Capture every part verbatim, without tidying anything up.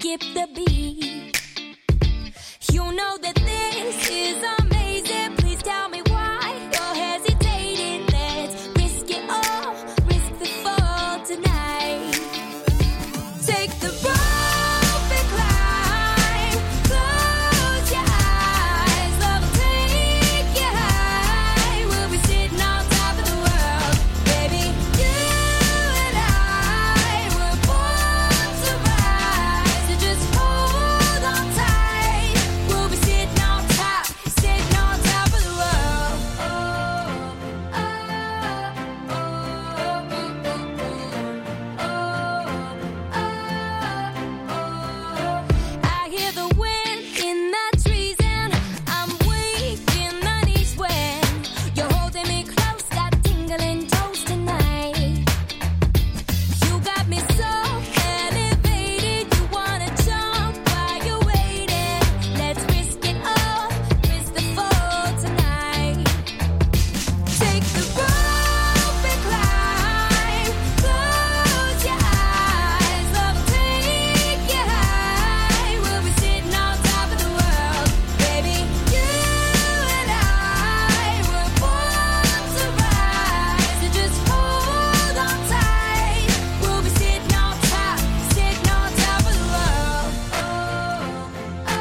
skip the beat. You know that this is amazing. Please tell me why you're hesitating. Let's risk it all, risk the fall tonight. Take the rope and climb. Close your eyes, love will take you high. We'll be sitting on top of the world, baby. You and I were born to rise. So just hold on tight. We'll be sitting on top, sitting on top of the world. Oh, oh, oh, oh, I hear the wind in the trees and I'm weak in the knees when you're holding me close, got tingling toes tonight. You got me so elevated, you wanna jump while you're waiting. Let's risk it all, risk the fall tonight. Take the rope and climb. Close your eyes, love will take you high. We'll be sitting on top of the world, baby. You and I were born to rise. So just hold on tight. We'll be sitting on top, sitting on top of the world. Oh, oh,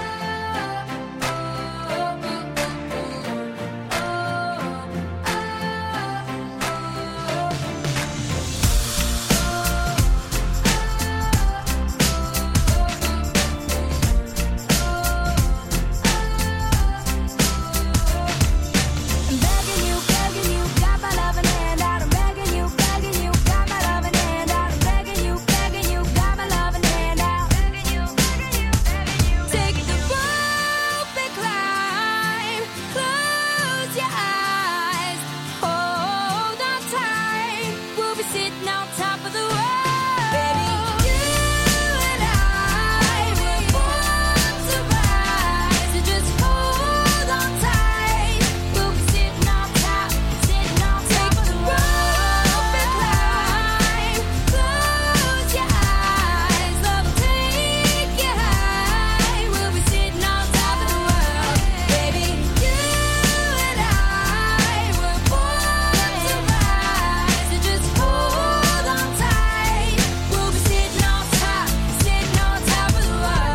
I'm begging you, begging you, got my loving hand out. I'm begging you, begging you, got my loving hand out. I'm begging you, begging you, got my loving hand out. Begging you, begging you, begging you. Take the rope and climb. Close your eyes, hold on tight. We'll be sitting on top of the world, baby. You and I were born to rise. So just hold on tight. We'll be sitting on top, sitting on top of the rope and climb. Close your eyes, love will take you high. We'll be sitting on top of the world, baby. You and I were born to rise. So just hold on tight. We'll be sitting on top, sitting on top of the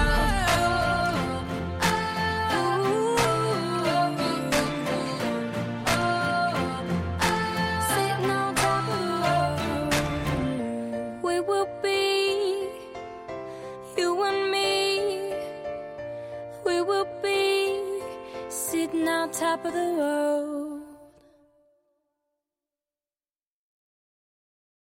world. Sitting on top of the world. We will be, you and me. We will be sitting on top of the world.